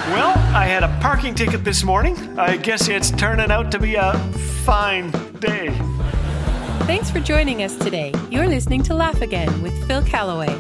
Well, I had a parking ticket this morning. I guess it's turning out to be a fine day. Thanks for joining us today. You're listening to Laugh Again with Phil Callaway.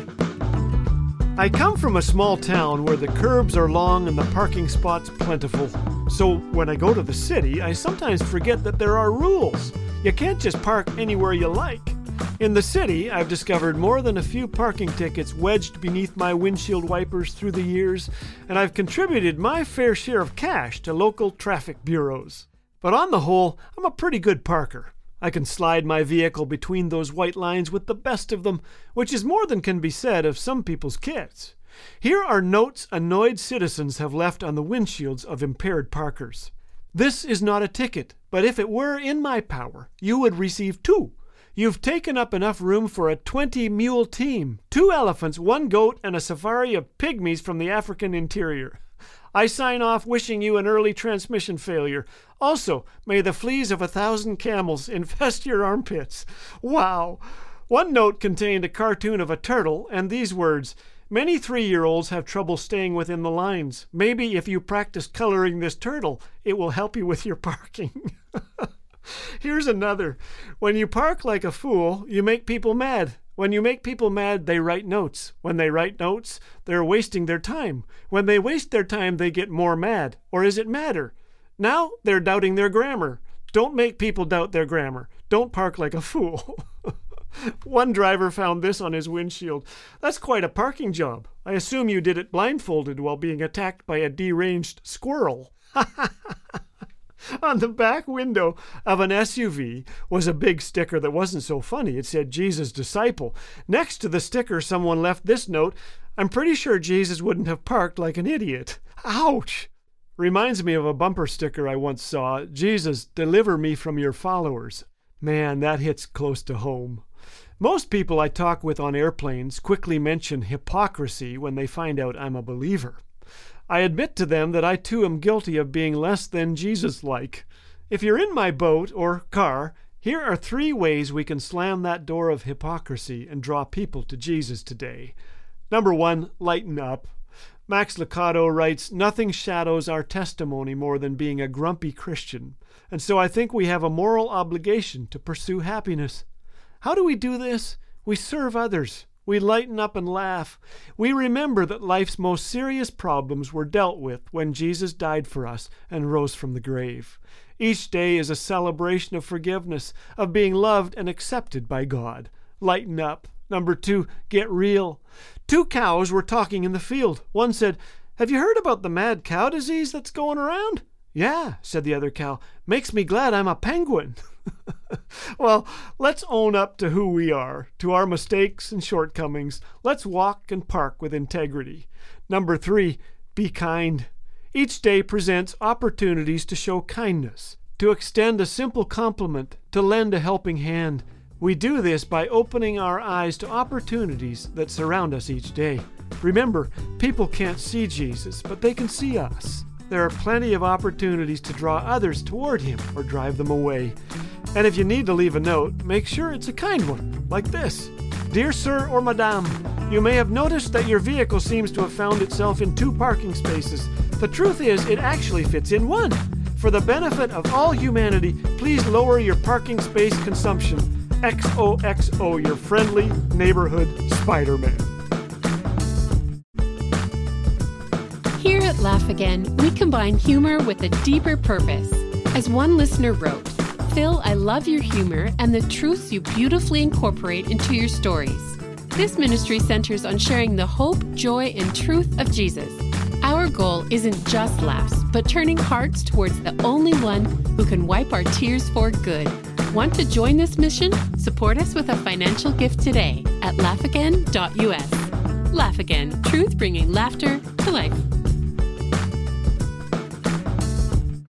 I come from a small town where the curbs are long and the parking spots plentiful. So when I go to the city, I sometimes forget that there are rules. You can't just park anywhere you like. In the city, I've discovered more than a few parking tickets wedged beneath my windshield wipers through the years, and I've contributed my fair share of cash to local traffic bureaus. But on the whole, I'm a pretty good parker. I can slide my vehicle between those white lines with the best of them, which is more than can be said of some people's kids. Here are notes annoyed citizens have left on the windshields of impaired parkers. This is not a ticket, but if it were in my power, you would receive 2. You've taken up enough room for a 20-mule team, 2 elephants, 1 goat, and a safari of pygmies from the African interior. I sign off wishing you an early transmission failure. Also, may the fleas of 1,000 camels infest your armpits. Wow! One note contained a cartoon of a turtle and these words, "Many 3-year-olds have trouble staying within the lines. Maybe if you practice coloring this turtle, it will help you with your parking." Here's another. When you park like a fool, you make people mad. When you make people mad, they write notes. When they write notes, they're wasting their time. When they waste their time, they get more mad. Or is it madder? Now they're doubting their grammar. Don't make people doubt their grammar. Don't park like a fool. One driver found this on his windshield. That's quite a parking job. I assume you did it blindfolded while being attacked by a deranged squirrel. On the back window of an SUV was a big sticker that wasn't so funny. It said, "Jesus Disciple." Next to the sticker, someone left this note, "I'm pretty sure Jesus wouldn't have parked like an idiot." Ouch! Reminds me of a bumper sticker I once saw, "Jesus, deliver me from your followers." Man, that hits close to home. Most people I talk with on airplanes quickly mention hypocrisy when they find out I'm a believer. I admit to them that I too am guilty of being less than Jesus-like. If you're in my boat or car, here are 3 ways we can slam that door of hypocrisy and draw people to Jesus today. Number 1, lighten up. Max Lucado writes, "Nothing shadows our testimony more than being a grumpy Christian, and so I think we have a moral obligation to pursue happiness." How do we do this? We serve others. We lighten up and laugh. We remember that life's most serious problems were dealt with when Jesus died for us and rose from the grave. Each day is a celebration of forgiveness, of being loved and accepted by God. Lighten up. Number 2, get real. 2 cows were talking in the field. One said, "Have you heard about the mad cow disease that's going around?" "Yeah," said the other cow. "Makes me glad I'm a penguin." Well, let's own up to who we are, to our mistakes and shortcomings. Let's walk and park with integrity. Number 3, be kind. Each day presents opportunities to show kindness, to extend a simple compliment, to lend a helping hand. We do this by opening our eyes to opportunities that surround us each day. Remember, people can't see Jesus, but they can see us. There are plenty of opportunities to draw others toward him or drive them away. And if you need to leave a note, make sure it's a kind one, like this. "Dear Sir or Madame, you may have noticed that your vehicle seems to have found itself in 2 parking spaces. The truth is, it actually fits in 1. For the benefit of all humanity, please lower your parking space consumption. XOXO, your friendly neighborhood Spider-Man." Here at Laugh Again, we combine humor with a deeper purpose. As one listener wrote, "Phil, I love your humor and the truths you beautifully incorporate into your stories. This ministry centers on sharing the hope, joy, and truth of Jesus. Our goal isn't just laughs, but turning hearts towards the only one who can wipe our tears for good. Want to join this mission? Support us with a financial gift today at laughagain.us. Laugh Again, truth bringing laughter to life.